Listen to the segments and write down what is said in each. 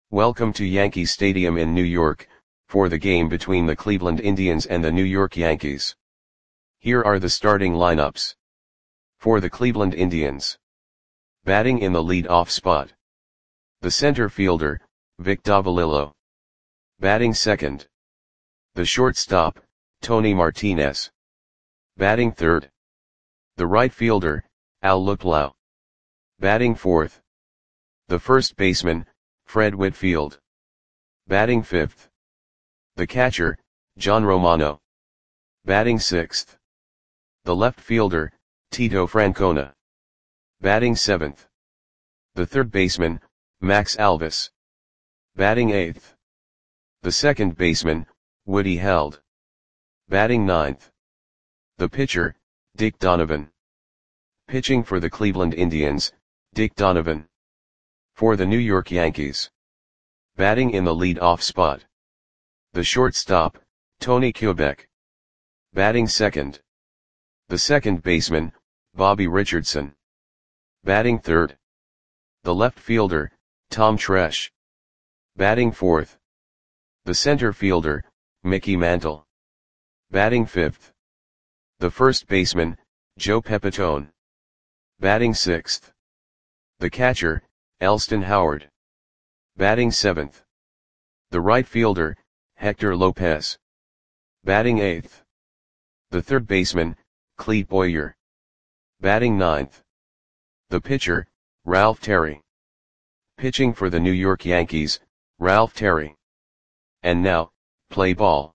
Welcome to Yankee Stadium in New York, for the game between the Cleveland Indians and the New York Yankees. Here are the starting lineups. For the Cleveland Indians. Batting in the lead-off spot. The center fielder, Vic Davalillo. Batting second. The shortstop, Tony Martinez. Batting third. The right fielder, Al Luplow. Batting fourth. The first baseman, Fred Whitfield. Batting fifth. The catcher, John Romano. Batting sixth. The left fielder, Tito Francona. Batting seventh. The third baseman, Max Alvis. Batting eighth. The second baseman, Woody Held. Batting ninth. The pitcher, Dick Donovan. Pitching for the Cleveland Indians, Dick Donovan. For the New York Yankees. Batting in the lead-off spot. The shortstop, Tony Kubek. Batting second. The second baseman, Bobby Richardson. Batting third. The left fielder, Tom Tresh. Batting fourth. The center fielder, Mickey Mantle. Batting fifth. The first baseman, Joe Pepitone. Batting sixth. The catcher, Elston Howard. Batting seventh. The right fielder, Hector Lopez. Batting eighth. The third baseman, Clete Boyer. Batting ninth. The pitcher, Ralph Terry. Pitching for the New York Yankees, Ralph Terry. And now, play ball.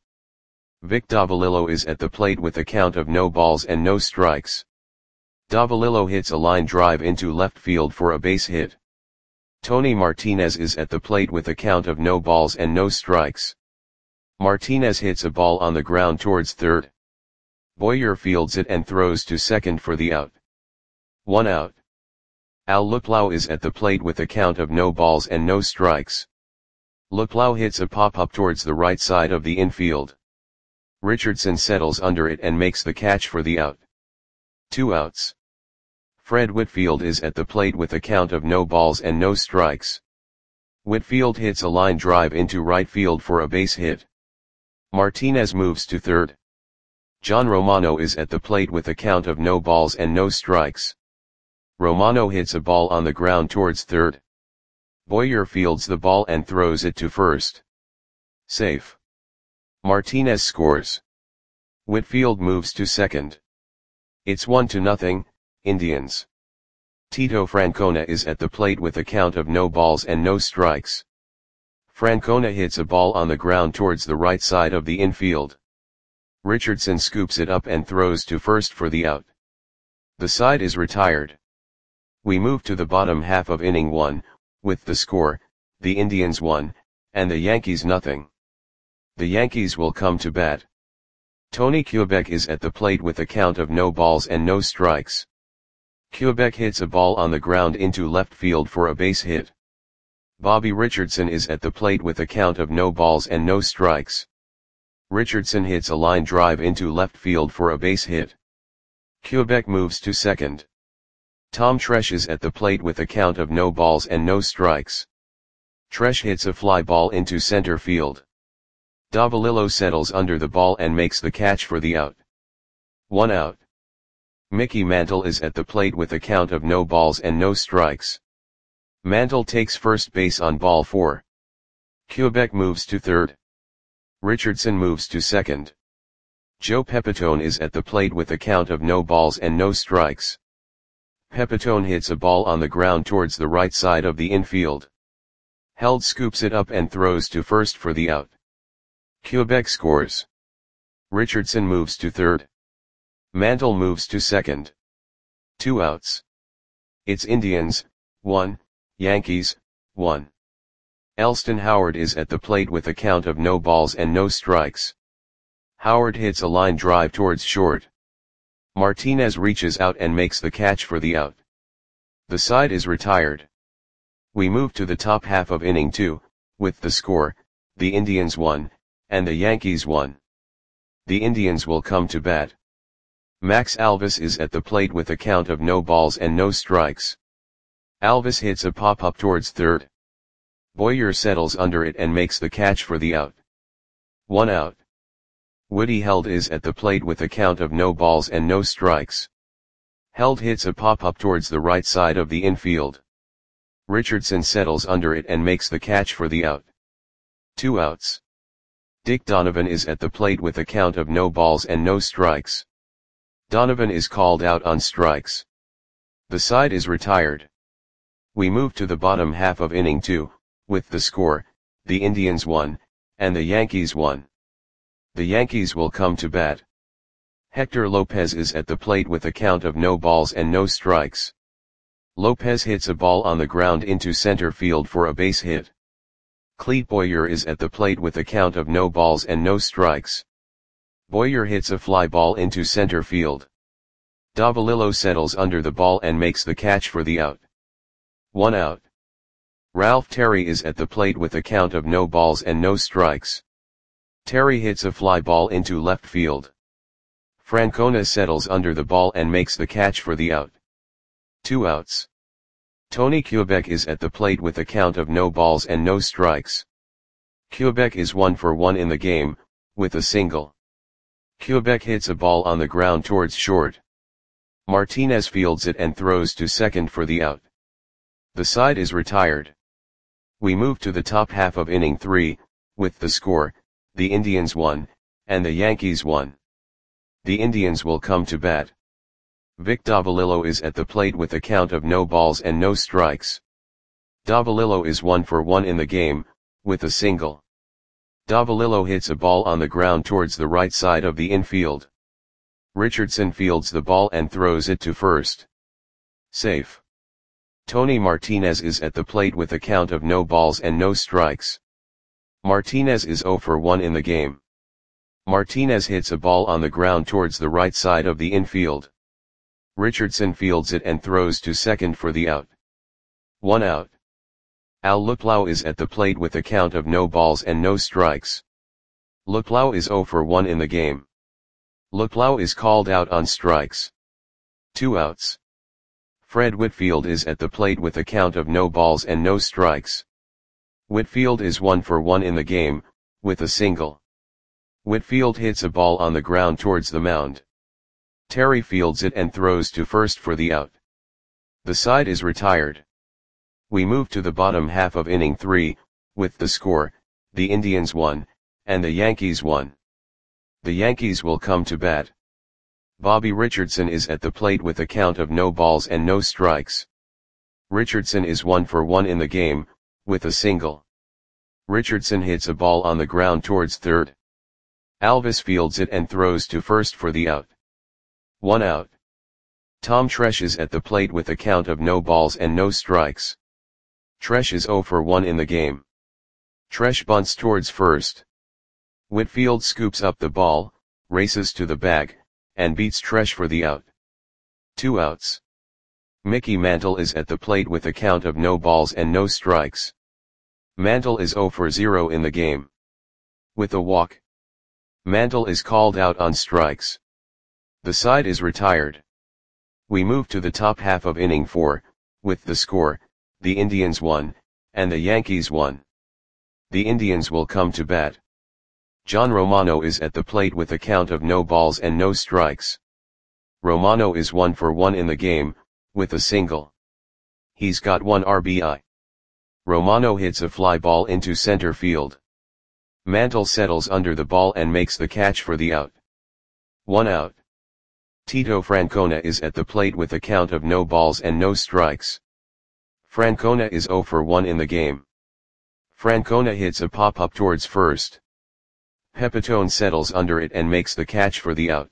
Vic Davalillo is at the plate with a count of no balls and no strikes. Davalillo hits a line drive into left field for a base hit. Tony Martinez is at the plate with a count of no balls and no strikes. Martinez hits a ball on the ground towards third. Boyer fields it and throws to second for the out. 1 out. Al Luplow is at the plate with a count of no balls and no strikes. Luplow hits a pop-up towards the right side of the infield. Richardson settles under it and makes the catch for the out. 2 outs. Fred Whitfield is at the plate with a count of no balls and no strikes. Whitfield hits a line drive into right field for a base hit. Martinez moves to third. John Romano is at the plate with a count of no balls and no strikes. Romano hits a ball on the ground towards third. Boyer fields the ball and throws it to first. Safe. Martinez scores. Whitfield moves to second. It's 1-0, Indians. Tito Francona is at the plate with a count of no balls and no strikes. Francona hits a ball on the ground towards the right side of the infield. Richardson scoops it up and throws to first for the out. The side is retired. We move to the bottom half of inning 1, with the score, the Indians 1, and the Yankees nothing. The Yankees will come to bat. Tony Kubek is at the plate with a count of no balls and no strikes. Kubek hits a ball on the ground into left field for a base hit. Bobby Richardson is at the plate with a count of no balls and no strikes. Richardson hits a line drive into left field for a base hit. Kubek moves to second. Tom Tresh is at the plate with a count of no balls and no strikes. Tresh hits a fly ball into center field. Davalillo settles under the ball and makes the catch for the out. 1 out. Mickey Mantle is at the plate with a count of no balls and no strikes. Mantle takes first base on ball 4. Kubek moves to third. Richardson moves to second. Joe Pepitone is at the plate with a count of no balls and no strikes. Pepitone hits a ball on the ground towards the right side of the infield. Held scoops it up and throws to first for the out. Kubek scores. Richardson moves to third. Mantle moves to second. 2 outs. It's Indians, 1, Yankees, 1. Elston Howard is at the plate with a count of no balls and no strikes. Howard hits a line drive towards short. Martinez reaches out and makes the catch for the out. The side is retired. We move to the top half of inning 2, with the score, the Indians 1, and the Yankees 1. The Indians will come to bat. Max Alvis is at the plate with a count of no balls and no strikes. Alvis hits a pop-up towards third. Boyer settles under it and makes the catch for the out. 1 out. Woody Held is at the plate with a count of no balls and no strikes. Held hits a pop-up towards the right side of the infield. Richardson settles under it and makes the catch for the out. 2 outs. Dick Donovan is at the plate with a count of no balls and no strikes. Donovan is called out on strikes. The side is retired. We move to the bottom half of inning 2, with the score, the Indians won, and the Yankees won. The Yankees will come to bat. Hector Lopez is at the plate with a count of no balls and no strikes. Lopez hits a ball on the ground into center field for a base hit. Clete Boyer is at the plate with a count of no balls and no strikes. Boyer hits a fly ball into center field. Davalillo settles under the ball and makes the catch for the out. 1 out. Ralph Terry is at the plate with a count of no balls and no strikes. Terry hits a fly ball into left field. Francona settles under the ball and makes the catch for the out. 2 outs. Tony Kubek is at the plate with a count of no balls and no strikes. Kubek is 1 for 1 in the game, with a single. Kubek hits a ball on the ground towards short. Martinez fields it and throws to second for the out. The side is retired. We move to the top half of inning 3, with the score, the Indians won, and the Yankees won. The Indians will come to bat. Vic Davalillo is at the plate with a count of no balls and no strikes. Davalillo is 1 for 1 in the game, with a single. Davalillo hits a ball on the ground towards the right side of the infield. Richardson fields the ball and throws it to first. Safe. Tony Martinez is at the plate with a count of no balls and no strikes. Martinez is 0 for 1 in the game. Martinez hits a ball on the ground towards the right side of the infield. Richardson fields it and throws to second for the out. 1 out. Al Luplow is at the plate with a count of no balls and no strikes. Luplow is 0 for 1 in the game. Luplow is called out on strikes. 2 outs. Fred Whitfield is at the plate with a count of no balls and no strikes. Whitfield is 1 for 1 in the game, with a single. Whitfield hits a ball on the ground towards the mound. Terry fields it and throws to first for the out. The side is retired. We move to the bottom half of inning 3, with the score, the Indians won, and the Yankees won. The Yankees will come to bat. Bobby Richardson is at the plate with a count of no balls and no strikes. Richardson is 1 for 1 in the game, with a single. Richardson hits a ball on the ground towards third. Alvis fields it and throws to first for the out. 1 out. Tom Tresh is at the plate with a count of no balls and no strikes. Tresh is 0 for 1 in the game. Tresh bunts towards first. Whitfield scoops up the ball, races to the bag, and beats Tresh for the out. 2 outs. Mickey Mantle is at the plate with a count of no balls and no strikes. Mantle is 0 for 0 in the game. With a walk. Mantle is called out on strikes. The side is retired. We move to the top half of inning 4, with the score, the Indians won, and the Yankees won. The Indians will come to bat. John Romano is at the plate with a count of no balls and no strikes. Romano is 1 for 1 in the game, with a single. He's got 1 RBI. Romano hits a fly ball into center field. Mantle settles under the ball and makes the catch for the out. 1 out. Tito Francona is at the plate with a count of no balls and no strikes. Francona is 0 for 1 in the game. Francona hits a pop-up towards first. Pepitone settles under it and makes the catch for the out.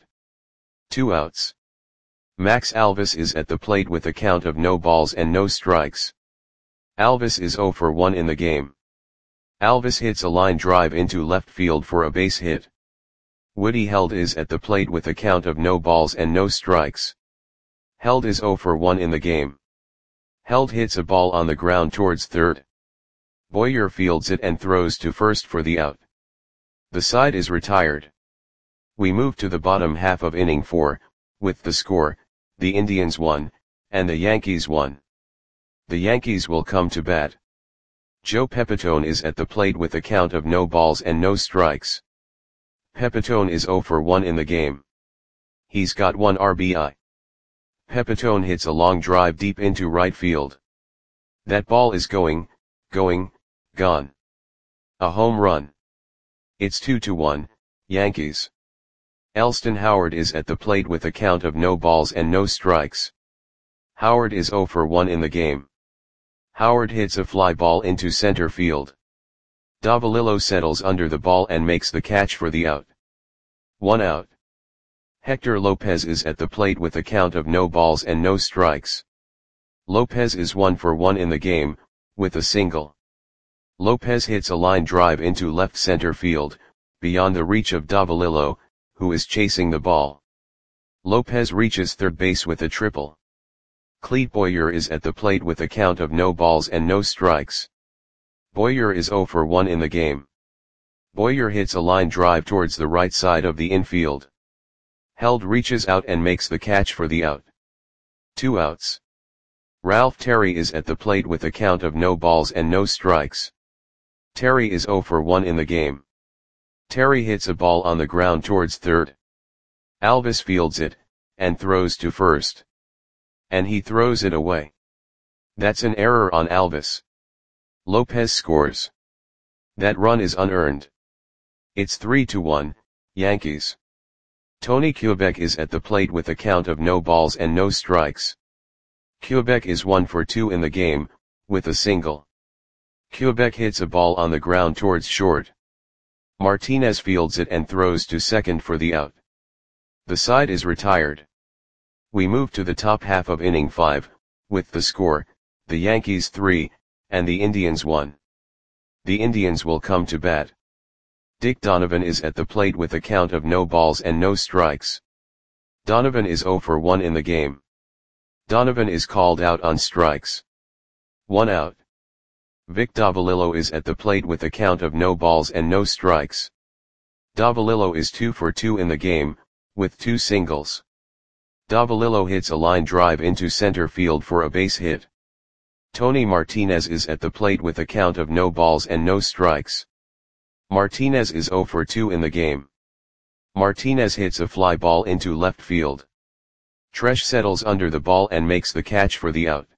2 outs. Max Alvis is at the plate with a count of no balls and no strikes. Alvis is 0 for 1 in the game. Alvis hits a line drive into left field for a base hit. Woody Held is at the plate with a count of no balls and no strikes. Held is 0 for 1 in the game. Held hits a ball on the ground towards third. Boyer fields it and throws to first for the out. The side is retired. We move to the bottom half of inning 4, with the score, the Indians won, and the Yankees won. The Yankees will come to bat. Joe Pepitone is at the plate with a count of no balls and no strikes. Pepitone is 0 for 1 in the game. He's got 1 RBI. Pepitone hits a long drive deep into right field. That ball is going, gone. A home run. It's 2-1, Yankees. Elston Howard is at the plate with a count of no balls and no strikes. Howard is 0 for 1 in the game. Howard hits a fly ball into center field. Davalillo settles under the ball and makes the catch for the out. 1 out. Hector Lopez is at the plate with a count of no balls and no strikes. Lopez is 1 for 1 in the game, with a single. Lopez hits a line drive into left center field, beyond the reach of Davalillo, who is chasing the ball. Lopez reaches third base with a triple. Clete Boyer is at the plate with a count of no balls and no strikes. Boyer is 0 for 1 in the game. Boyer hits a line drive towards the right side of the infield. Held reaches out and makes the catch for the out. 2 outs. Ralph Terry is at the plate with a count of no balls and no strikes. Terry is 0 for 1 in the game. Terry hits a ball on the ground towards third. Alvis fields it, and throws to first. And he throws it away. That's an error on Alvis. Lopez scores. That run is unearned. It's 3-1, Yankees. Tony Kubek is at the plate with a count of no balls and no strikes. Kubek is 1 for 2 in the game, with a single. Kubek hits a ball on the ground towards short. Martinez fields it and throws to second for the out. The side is retired. We move to the top half of inning 5, with the score, the Yankees 3, and the Indians 1. The Indians will come to bat. Dick Donovan is at the plate with a count of no balls and no strikes. Donovan is 0 for 1 in the game. Donovan is called out on strikes. 1 out. Vic Davalillo is at the plate with a count of no balls and no strikes. Davalillo is 2 for 2 in the game, with 2 singles. Davalillo hits a line drive into center field for a base hit. Tony Martinez is at the plate with a count of no balls and no strikes. Martinez is 0 for 2 in the game. Martinez hits a fly ball into left field. Tresh settles under the ball and makes the catch for the out.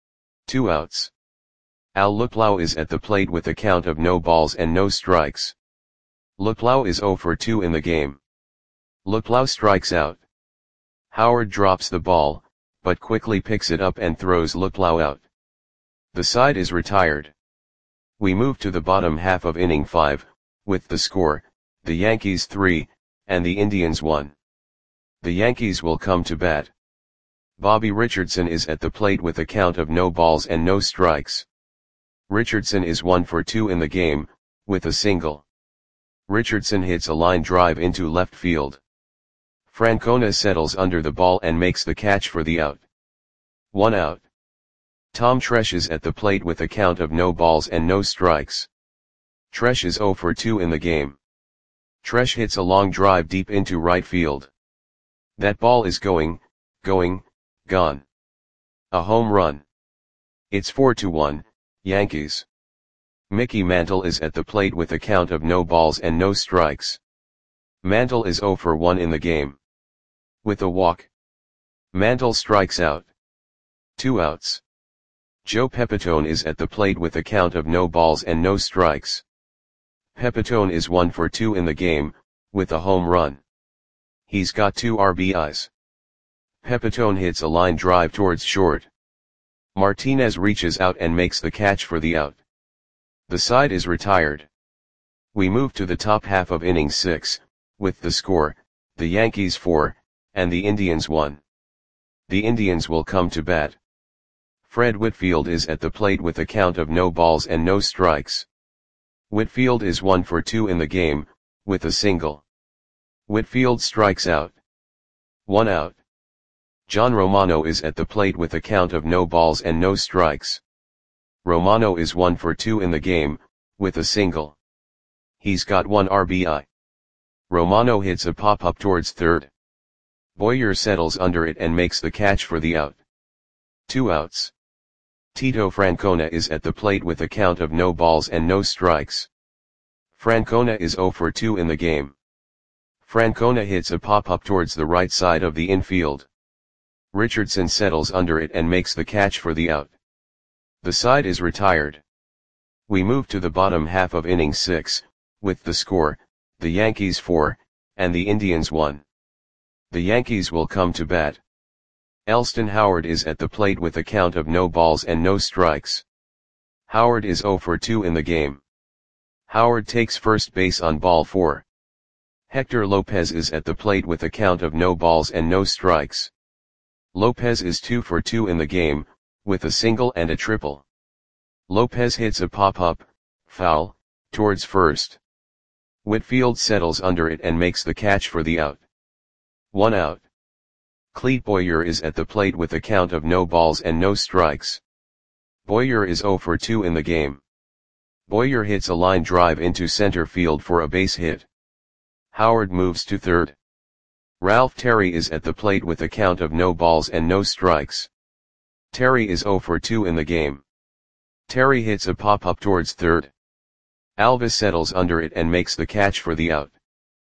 2 outs. Al Luplow is at the plate with a count of no balls and no strikes. Luplow is 0 for 2 in the game. Luplow strikes out. Howard drops the ball, but quickly picks it up and throws Luplow out. The side is retired. We move to the bottom half of inning 5, with the score, the Yankees 3, and the Indians 1. The Yankees will come to bat. Bobby Richardson is at the plate with a count of no balls and no strikes. Richardson is 1 for 2 in the game, with a single. Richardson hits a line drive into left field. Francona settles under the ball and makes the catch for the out. 1 out. Tom Tresh is at the plate with a count of no balls and no strikes. Tresh is 0 for 2 in the game. Tresh hits a long drive deep into right field. That ball is going, gone. A home run. It's 4-1, Yankees. Mickey Mantle is at the plate with a count of no balls and no strikes. Mantle is 0 for 1 in the game. With a walk. Mantle strikes out. 2 outs. Joe Pepitone is at the plate with a count of no balls and no strikes. Pepitone is 1 for 2 in the game, with a home run. He's got 2 RBIs. Pepitone hits a line drive towards short. Martinez reaches out and makes the catch for the out. The side is retired. We move to the top half of inning 6, with the score, the Yankees 4, and the Indians 1. The Indians will come to bat. Fred Whitfield is at the plate with a count of no balls and no strikes. Whitfield is 1 for 2 in the game, with a single. Whitfield strikes out. 1 out. John Romano is at the plate with a count of no balls and no strikes. Romano is 1 for 2 in the game, with a single. He's got 1 RBI. Romano hits a pop-up towards third. Boyer settles under it and makes the catch for the out. 2 outs. Tito Francona is at the plate with a count of no balls and no strikes. Francona is 0 for 2 in the game. Francona hits a pop-up towards the right side of the infield. Richardson settles under it and makes the catch for the out. The side is retired. We move to the bottom half of inning 6, with the score, the Yankees 4, and the Indians 1. The Yankees will come to bat. Elston Howard is at the plate with a count of no balls and no strikes. Howard is 0 for 2 in the game. Howard takes first base on ball 4. Hector Lopez is at the plate with a count of no balls and no strikes. Lopez is 2 for 2 in the game, with a single and a triple. Lopez hits a pop-up, foul, towards first. Whitfield settles under it and makes the catch for the out. 1 out. Clete Boyer is at the plate with a count of no balls and no strikes. Boyer is 0 for 2 in the game. Boyer hits a line drive into center field for a base hit. Howard moves to third. Ralph Terry is at the plate with a count of no balls and no strikes. Terry is 0 for 2 in the game. Terry hits a pop-up towards third. Alvis settles under it and makes the catch for the out.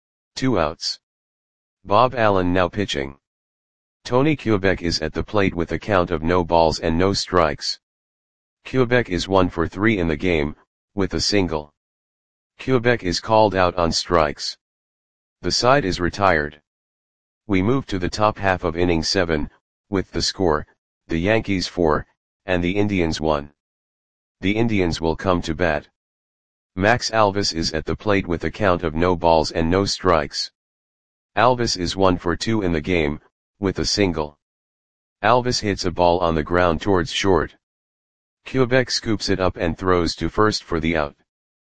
2 outs. Bob Allen now pitching. Tony Kubek is at the plate with a count of no balls and no strikes. Kubek is 1 for 3 in the game, with a single. Kubek is called out on strikes. The side is retired. We move to the top half of inning 7, with the score, the Yankees 4, and the Indians 1. The Indians will come to bat. Max Alvis is at the plate with a count of no balls and no strikes. Alvis is 1 for 2 in the game, with a single. Alvis hits a ball on the ground towards short. Kubek scoops it up and throws to first for the out.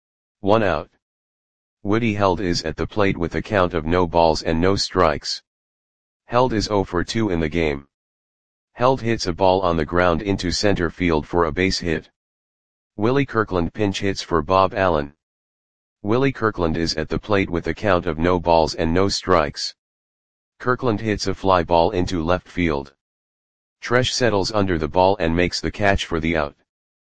1 out. Woody Held is at the plate with a count of no balls and no strikes. Held is 0 for 2 in the game. Held hits a ball on the ground into center field for a base hit. Willie Kirkland pinch hits for Bob Allen. Willie Kirkland is at the plate with a count of no balls and no strikes. Kirkland hits a fly ball into left field. Tresh settles under the ball and makes the catch for the out.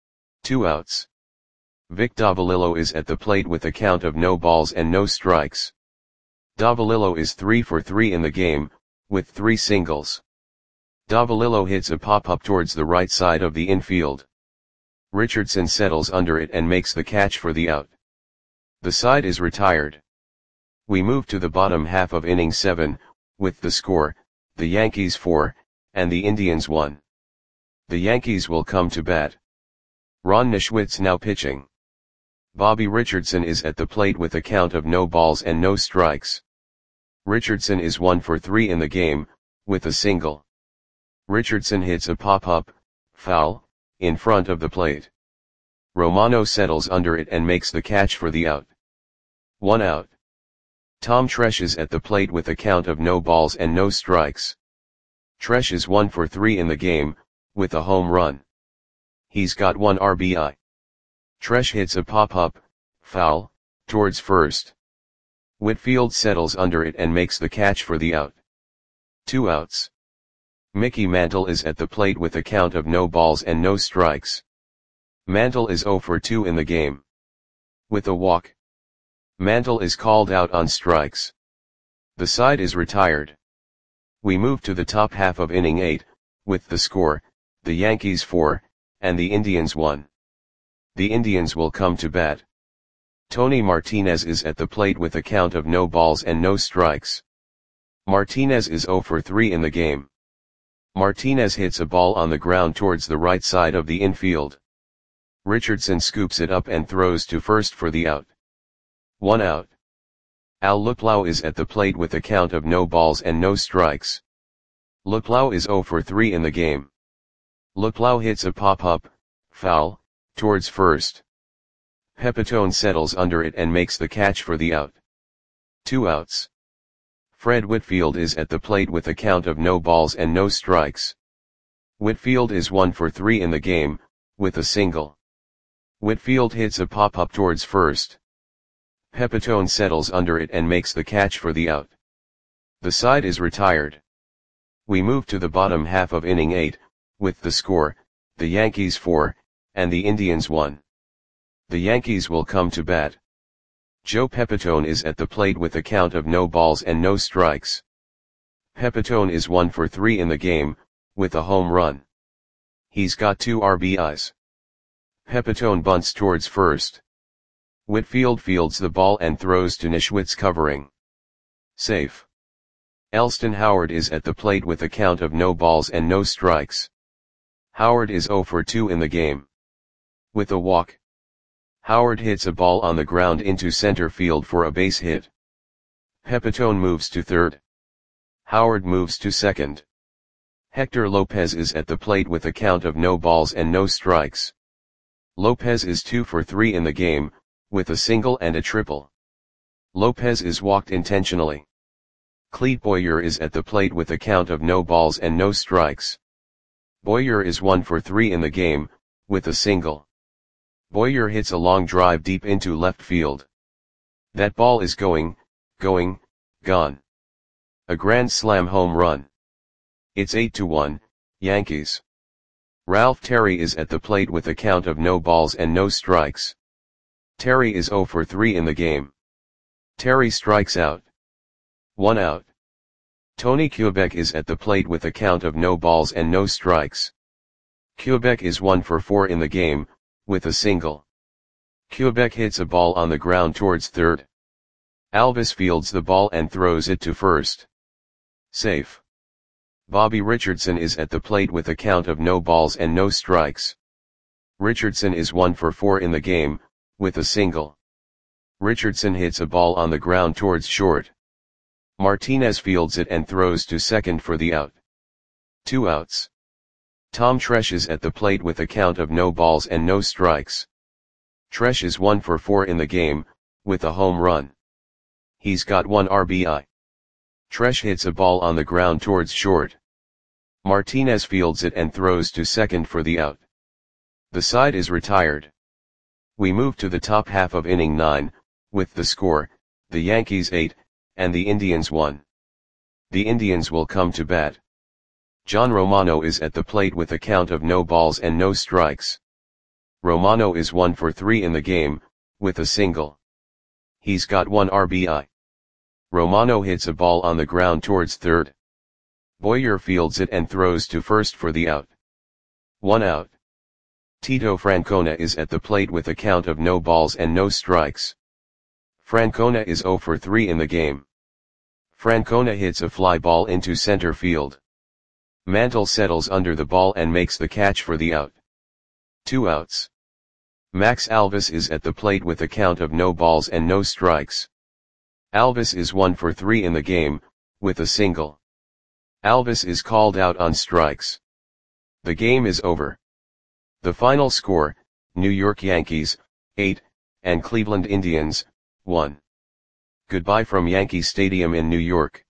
2 outs. Vic Davalillo is at the plate with a count of no balls and no strikes. Davalillo is 3 for 3 in the game, with 3 singles. Davalillo hits a pop-up towards the right side of the infield. Richardson settles under it and makes the catch for the out. The side is retired. We move to the bottom half of inning 7, with the score, the Yankees 4, and the Indians 1. The Yankees will come to bat. Ron Nischwitz now pitching. Bobby Richardson is at the plate with a count of no balls and no strikes. Richardson is 1 for 3 in the game, with a single. Richardson hits a pop-up, foul, in front of the plate. Romano settles under it and makes the catch for the out. 1 out. Tom Tresh is at the plate with a count of no balls and no strikes. Tresh is 1 for 3 in the game, with a home run. He's got 1 RBI. Tresh hits a pop-up, foul, towards first. Whitfield settles under it and makes the catch for the out. 2 outs. Mickey Mantle is at the plate with a count of no balls and no strikes. Mantle is 0 for 2 in the game. With a walk. Mantle is called out on strikes. The side is retired. We move to the top half of inning 8, with the score, the Yankees 4, and the Indians 1. The Indians will come to bat. Tony Martinez is at the plate with a count of no balls and no strikes. Martinez is 0 for 3 in the game. Martinez hits a ball on the ground towards the right side of the infield. Richardson scoops it up and throws to first for the out. 1 out. Al Luplow is at the plate with a count of no balls and no strikes. Luplow is 0 for 3 in the game. Luplow hits a pop-up, foul, towards first. Pepitone settles under it and makes the catch for the out. 2 outs. Fred Whitfield is at the plate with a count of no balls and no strikes. Whitfield is 1 for 3 in the game, with a single. Whitfield hits a pop-up towards first. Pepitone settles under it and makes the catch for the out. The side is retired. We move to the bottom half of inning 8, with the score, the Yankees 4, and the Indians 1. The Yankees will come to bat. Joe Pepitone is at the plate with a count of no balls and no strikes. Pepitone is 1 for 3 in the game, with a home run. He's got 2 RBIs. Pepitone bunts towards first. Whitfield fields the ball and throws to Neshwitz covering. Safe. Elston Howard is at the plate with a count of no balls and no strikes. Howard is 0 for 2 in the game. With a walk. Howard hits a ball on the ground into center field for a base hit. Pepitone moves to third. Howard moves to second. Hector Lopez is at the plate with a count of no balls and no strikes. Lopez is 2 for 3 in the game, with a single and a triple. Lopez is walked intentionally. Clete Boyer is at the plate with a count of no balls and no strikes. Boyer is 1 for 3 in the game, with a single. Boyer hits a long drive deep into left field. That ball is gone. A grand slam home run. It's 8-1, Yankees. Ralph Terry is at the plate with a count of no balls and no strikes. Terry is 0 for 3 in the game. Terry strikes out. 1 out. Tony Kubek is at the plate with a count of no balls and no strikes. Kubek is 1 for 4 in the game, with a single. Kubek hits a ball on the ground towards third. Alvis fields the ball and throws it to first. Safe. Bobby Richardson is at the plate with a count of no balls and no strikes. Richardson is 1 for 4 in the game, with a single. Richardson hits a ball on the ground towards short. Martinez fields it and throws to second for the out. 2 outs. Tom Tresh is at the plate with a count of no balls and no strikes. Tresh is 1 for 4 in the game, with a home run. He's got 1 RBI. Tresh hits a ball on the ground towards short. Martinez fields it and throws to second for the out. The side is retired. We move to the top half of inning 9, with the score, the Yankees 8, and the Indians 1. The Indians will come to bat. John Romano is at the plate with a count of no balls and no strikes. Romano is 1 for 3 in the game, with a single. He's got 1 RBI. Romano hits a ball on the ground towards third. Boyer fields it and throws to first for the out. 1 out. Tito Francona is at the plate with a count of no balls and no strikes. Francona is 0 for 3 in the game. Francona hits a fly ball into center field. Mantle settles under the ball and makes the catch for the out. 2 outs. Max Alvis is at the plate with a count of no balls and no strikes. Alvis is 1 for 3 in the game, with a single. Alvis is called out on strikes. The game is over. The final score, New York Yankees, 8, and Cleveland Indians, 1. Goodbye from Yankee Stadium in New York.